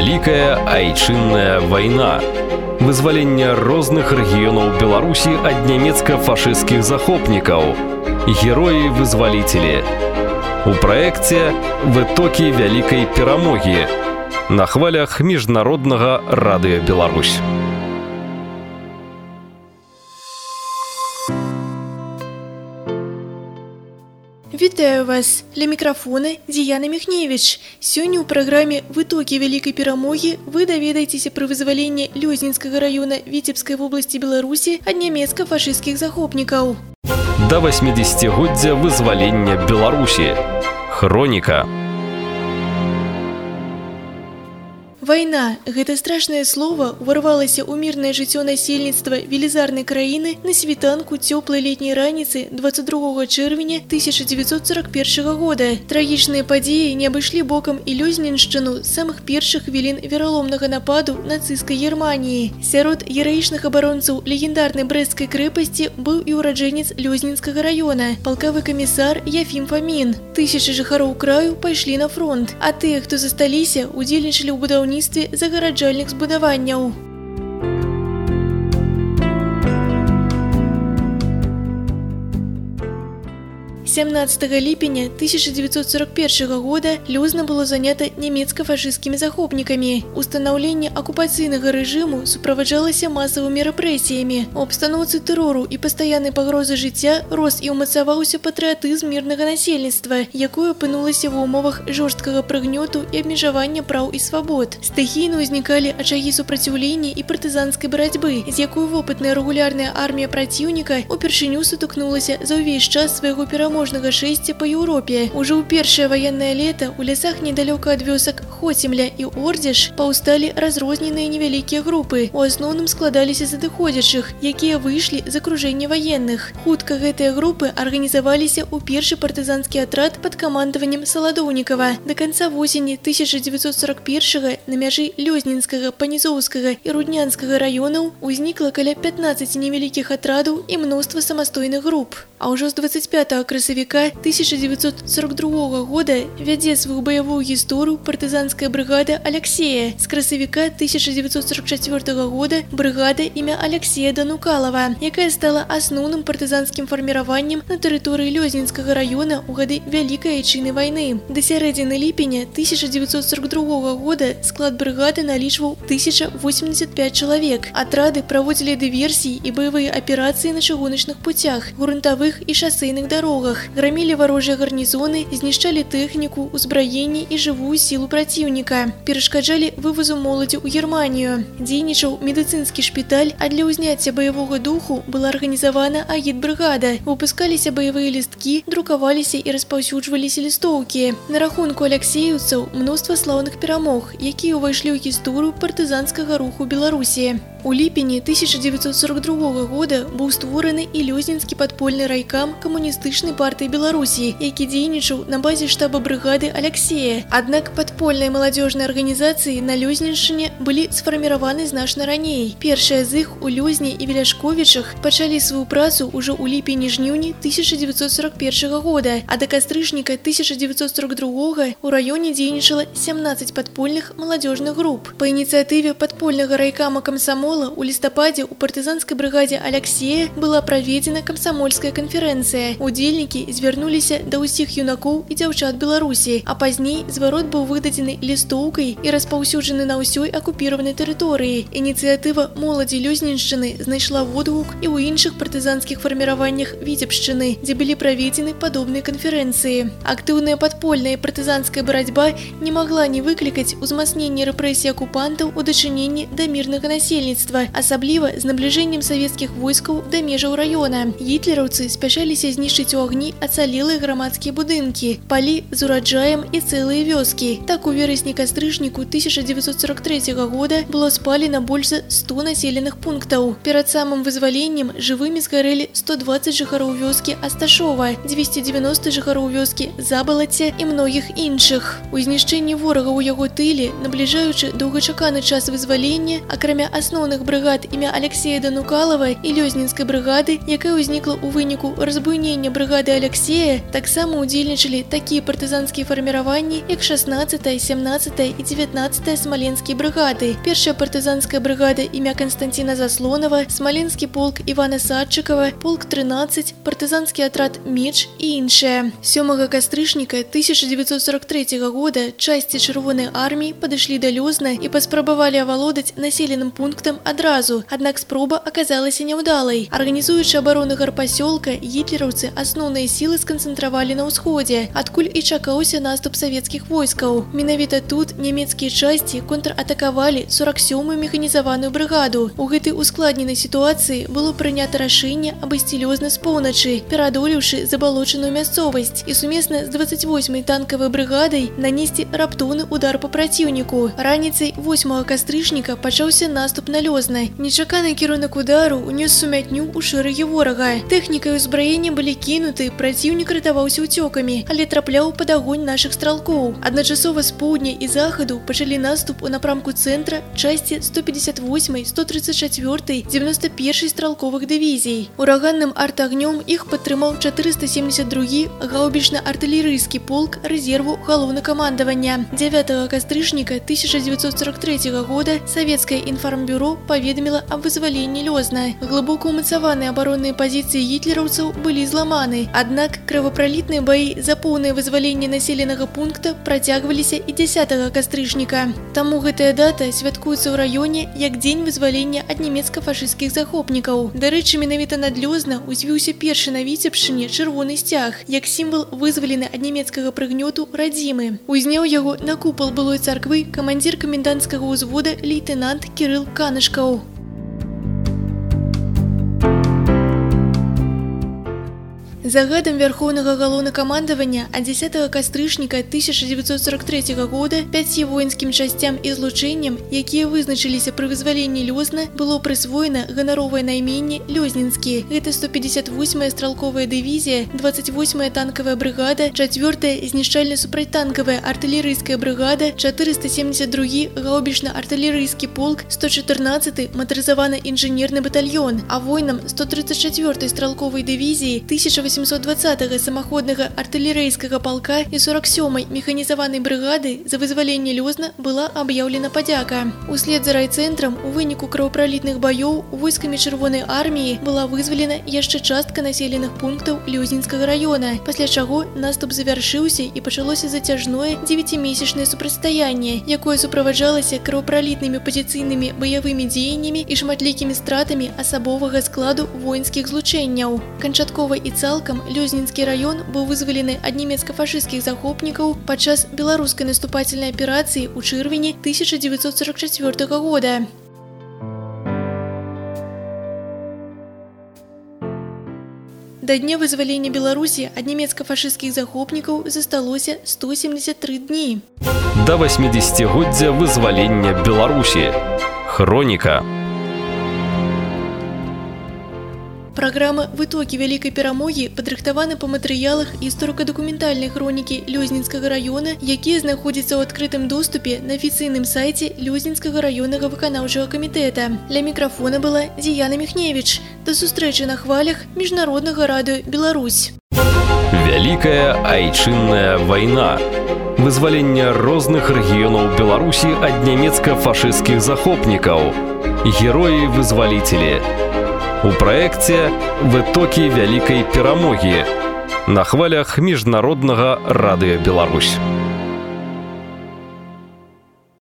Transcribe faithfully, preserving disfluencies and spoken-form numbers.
Вялікая айчынная вайна. Вызваленне розных рэгіёнаў Беларусі ад нямецка-фашысцкіх захопнікаў. Героі-вызвалителі. У праекце «Вытокі вялікай перамогі» на хвалях Міжнароднага радыё Беларусь. Вітаю вас! Ля мікрафона Діяна Міхневіч. Сёння ў праграме «Вытокі вялікай перамогі» вы даведаецеся пра вызваленне Лёзнінскага раёна Віцебскай вобласці Беларусі ад нямецка-фашысцкіх захопнікаў. Да васьмідзесяцігоддзя вызвалення Беларусі. Хроніка. Вайна – гэта страшнае слова ўварвалася ў мірнае жыццё насельніцтва велізарнай краіны на світанку цёплай летняй раніцы дваццаць другога чэрвеня тысяча дзевяцьсот сорок першага года. Трагічныя падзеі не абышлі бокам і Лёзненшчыну з самых першых хвілін вераломнага нападу нацысцкай Германіі. Сярод гераічных абаронцаў легендарнай брэсцкай крэпасці быў і ўраджэнец Лёзнінскага раёна, палкавы камісар Яфім Фамін. Тысячы жыхароў краю пайшлі на фронт, а тыя, хто засталіся, удзельнічалі ў будаўніцтве загараджальных збудаванняў. сямнаццатага ліпеня тысяча дзевяцьсот сорок першага года Лёзна было занята нямецка-фашысцкімі захопнікамі. Устанаўленне акупацыйнага рэжыму суправаджалася масавымі рэпрэсіямі. У абстаноўцы тэрору і пастаяннай пагрозы жыцця рос і ўмацаваўся патрыятызм мірнага насельніцтва, якое апынулася ва ўмовах жорсткага прыгнёту і абмежавання праў і свабод. Стыхійна ўзнікалі ачагі супраціўлення і партызанскай барацьбы, з якой вопытная рэгулярная армія праціўніка упершыню сутыкнулася за ўвесь час свайго пераможнага шэсця па Еўропе. Ужо ў першае ваеннае лета ў лясах недалёка ад вёсак Хоцемля і Ордзіш паўсталі разрозненыя невялікія групы. У асноўным складаліся з адыходзячых, якія выйшлі з акружэння ваенных. Хутка гэтыя групы арганізаваліся ў першы партызанскі атрад пад камандаваннем Саладоўнікава. Да канца восені тысяча дзевяцьсот сорок першага на мяжы Лёзнінскага, Панізоўскага і Руднянскага раёнаў узнікла каля пятнаццаці невялікіх атрадаў і мноства самастойных груп. А ўжо з дваццаць пятага красавіка тысяча дзевяцьсот сорок другога года вядзе сваю баявую гісторыю партызанская брыгада Аляксея. З красавіка тысяча дзевяцьсот сорок чацвёртага года брыгада імя Аляксея Данукалава, якая стала асноўным партызанскім фарміраваннем на тэрыторыі Лёзнінскага раёна ў гады Вялікай айчыннай вайны. Да сярэдзіны ліпеня тысяча дзевяцьсот сорок другога года склад брыгады налічваў тысяча восемьдесят пять чалавек. Атрады праводзілі дыверсіі і баявыя аперацыі на чыгуначных пуцях, грунтавых і шасейных дарогах, грамілі варожыя гарнізоны, знішчалі тэхніку, узбраенне і жывую сілу праціўніка, перашкаджалі вывазу моладзі ў Германію. Дзейнічаў медыцынскі шпіталь, а для ўзняцця баявога духу была арганізавана агітбрыгада. Выпускаліся баявыя лісткі, друкаваліся і распаўсюджваліся лістоўкі. На рахунку аляксеевцаў мноства слаўных перамог, якія ўвайшлі ў гісторыю партызанскага руху Беларусі. У ліпені тысяча дзевяцьсот сорок другога года быў створаны і Лёзнінскі падпольны райкам камуністычнай партыі Беларусі, які дзейнічаў на базе штаба брыгады Аляксея. Аднак падпольныя маладзёжныя арганізацыі на Лёзненшчыне былі сфарміраваны значна раней. Першыя з іх у Лёзні і Веляшковічах пачалі сваю працу ўжо ў ліпені-жніўні тысяча дзевяцьсот сорок першага года, а да кастрычніка тысяча дзевяцьсот сорок другога ў раёне дзейнічала сямнаццаць падпольных маладзёжных груп. Па ініцыятыве падпольнага райкама камсамола у лістападзе ў партызанскай брыгадзе Аляксея была праведзена камсамольская канферэнцыя. Удзельнікі звярнуліся да ўсіх юнакоў і дзяўчат Беларусі, а пазней зварот быў выдадзены лістоўкай і распаўсюджаны на ўсёй акупіраванай тэрыторыі. Ініцыятыва моладзі Лёзненшчыны знайшла водгук і ў іншых партызанскіх фарміраваннях Віцебшчыны, дзе былі праведзены падобныя канферэнцыі. Актыўная падпольная партызанская барацьба не магла не выклікаць узмацнення рэпрэсій акупантаў у дачыненні да мірнага насельніцтва, асабліва з набліжэннем савецкіх войскаў да межаў раёна. Гітлераўцы спяшаліся знішчыць у агні ацалелыя грамадскія будынкі, палі з ураджаем і цэлыя вёскі. Так у верасні-кастрычніку тысяча дзевяцьсот сорок трэцяга года было спалена больш за сто населеных пунктаў. Перад самым вызваленнем жывымі згарэлі сто дваццаць жыхароў вёскі Асташова, дзвесце дзевяноста жыхароў вёскі Забалацця і многіх іншых. У знішчэнні ворага ў яго тыле, набліжаючы доўгачаканы час вызвалення, акрамя асноўных чырвоных брыгад імя Алексея Данукалова і Лёзнінскай брыгады, якая ўзнікла ў выніку разбуйнення брыгады Алексея, таксама удзельнічалі такія партызанскія фарміраванні, як шаснаццатая, сямнаццатая і дзевятнаццатая смаленскія брыгады. Першая партызанская брыгада імя Константина Заслонова, смаленскі полк Івана Садчыкова, полк трынаццаць, партызанскі атрад Меч і іншыя. сёмага кастрычніка тысяча дзевяцьсот сорок трэцяга года часці чырвонай арміі падышлі да Лёзна і паспрабавалі авалодаць населеным пунктам адразу, аднак спроба аказалася няўдалай. Арганізуючы абарону гарпасёлка, гітлераўцы асноўныя сілы сканцэнтравалі на ўсходзе, адкуль і чакаўся наступ савецкіх войскаў. Менавіта тут нямецкія часці контратакавалі сорок сёмую механізаваную брыгаду. У гэтай ускладненай сітуацыі было прынята рашэнне абысці Лёзна з поўначы, пераадолеўшы забалочаную мясцовасць, і сумесна з дваццаць восьмай танкавай брыгадай нанесці раптоўны удар па праціўніку. Раніцай восьмага кастрычніка пачаўся наступ на Лёзна. Нечаканы кірунак удару ўнёс сумятню ў шэрагі ворага. Тэхніка і ўзбраенне былі кінуты, праціўнік ратаваўся ўцёкамі, але трапляў пад агонь нашых стралкоў. Адначасова з поўдня і захаду пачалі наступ у напрамку цэнтра часці сто пятьдесят восьмай, сто тридцать четвёртай, девяносто первой стралковых дывізій. Ураганным артагнём іх падтрымаў чатырыста семьдесят другі гаубічна-артылерыйскі полк рэзерву галоўнакамандавання. дзявятага кастрычніка тысяча дзевяцьсот сорок трэцяга года савецкае інфармбюро паведаміла аб вызваленні Лёзна. Глыбока ўмацаваныя абаронныя пазіцыі гітлераўцаў былі зламаны, аднак крывапралітныя баі за поўнае вызваленне населенага пункта працягваліся і дзясятага кастрычніка. Таму гэтая дата святкуецца ў раёне як дзень вызвалення ад нямецка-фашысцкіх захопнікаў. Дарэчы, менавіта над Лёзна узвіўся першы на Віцебшчыне чырвоны сцяг, як сімвал вызвалены ад нямецкага прыгнёту радзімы. Узняў яго на купал былой царквы камандзір каменданцкага ўзвода лейтенант Кірыл Канышкаў. Загадам Вярхоўнага галоўнакамандавання ад дзясятага кастрычніка тысяча дзевяцьсот сорок трэцяга года пяці воінскім часцям і злучэнням, якія вызначыліся пры вызваленні Лёзна, было прысвоена ганаровае найменне Лёзнінскі. Гэта сто пятьдесят восьмая стралковая дывізія, двадцать восьмая танкавая брыгада, чацвёртая знішчальна-супрацьтанкавая артылерыйская брыгада, чатырыста семьдесят другі гаубічна-артылерыйскі полк, сто чатырнаццаты матарызаваны інжынерны батальён, а воінам сто тридцать четвёртай стралковай дывізіі, тысяча восемьсот двадцатага самаходнага артылерыйскага палка і сорок сёмай механізаванай брыгады за вызваленне Лёзна была аб'яўлена падзяка. Услед за райцэнтрам у выніку крывапралітных баёў войскамі чырвонай арміі была вызвалена яшчэ частка населеных пунктаў Лёзнінскага раёна, пасля чаго наступ завяршыўся і пачалося зацяжное дзевяцімесячнае супрацьстаянне, якое суправаджалася крывапралітнымі пазіцыйнымі баявымі дзеяннямі і шматлікімі стратамі асабовага складу воінскіх злучэнняў. Канчаткова і цалкам Лёзнінскі раён быў вызвалены ад нямецка-фашысцкіх захопнікаў падчас беларускай наступательнай аперацыі ў чэрвені тысяча дзевяцьсот сорок чацвёртага года. Да дня вызвалення Беларусі ад нямецка-фашысцкіх захопнікаў засталося сто семьдесят три дні. Да восьмидесятигоддзя вызвалення Беларусі. Хроніка. Праграма «Вытокі вялікай перамогі» падрыхтавана па матэрыялах гісторыка-дакументальнай хронікі Лёзнінскага раёна, якія знаходзяцца ў адкрытым доступе на афіцыйным сайце Лёзнінскага раённага выканаўчага камітэта. Ля мікрафона была Дзіяна Міхневіч. Да сустрэчы на хвалях Міжнароднага радыё Беларусь. Вялікая айчынная вайна. Вызваленне розных рэгіёнаў Беларусі ад нямецка-фашысцкіх захопнікаў. Героі-вызваліцелі. У праекце «Вытокі вялікай перамогі» на хвалях Міжнароднага радыё Беларусь.